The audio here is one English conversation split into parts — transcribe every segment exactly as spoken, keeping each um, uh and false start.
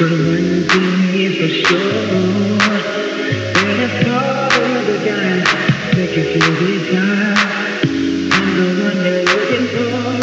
But one thing is for sure, that if all the other guys make you feel this high, I'm the one they're looking for.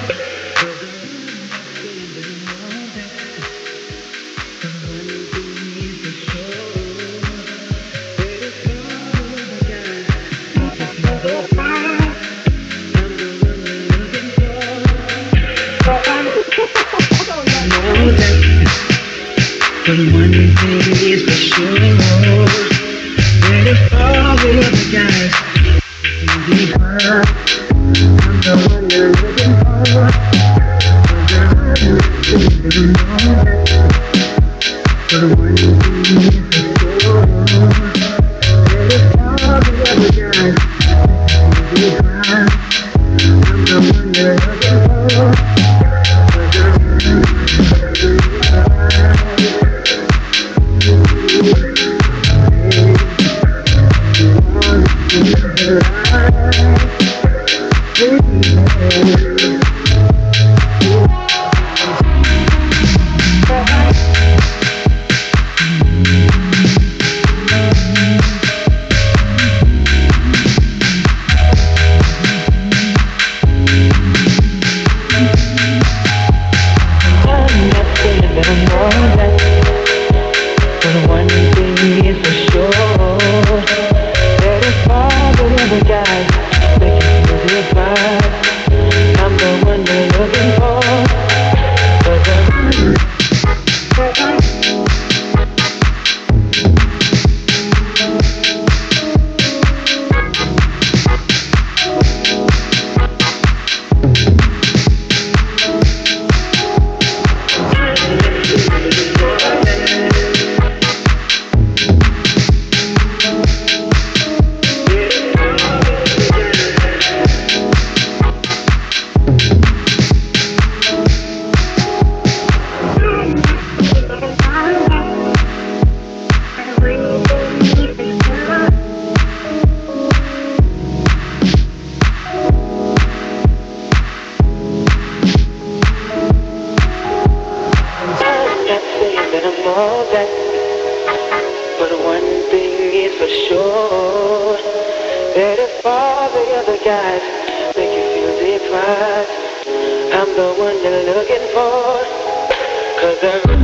But one thing is for sure, that if all the other guys can be hurt, I'm the one you're looking for. But one thing is for sure, that if all the other guys can be hurt, I'm the one you're looking for. I'm the one you're looking for, 'cause I'm